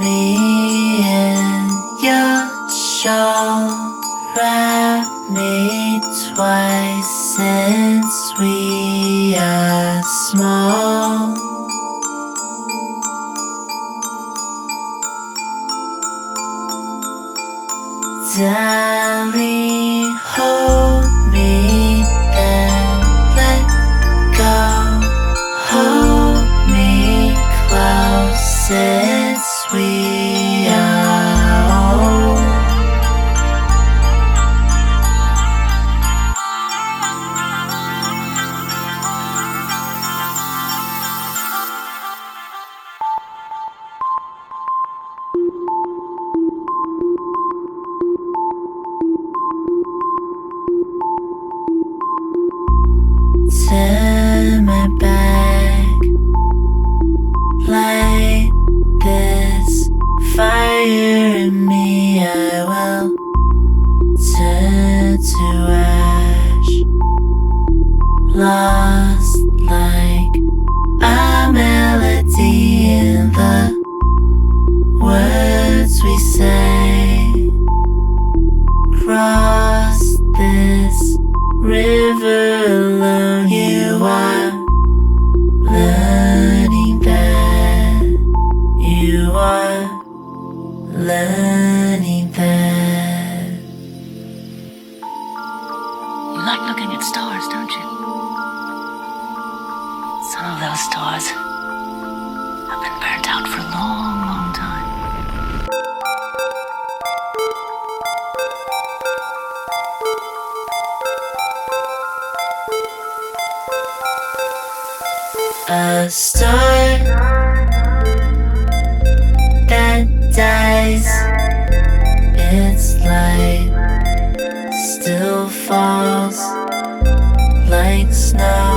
me in your shawl. Wrap me twice since we are small. Darling, hold me then let go. Hold me close since we are old. Turn my back, light this fire in me. I will turn to ash, lost like a melody in the words we say. Cross this river alone. You are learning that. You are learning that. You like looking at stars, don't you? Some of those stars have been burnt out for a long, long time. A star that dies, its light still falls like snow.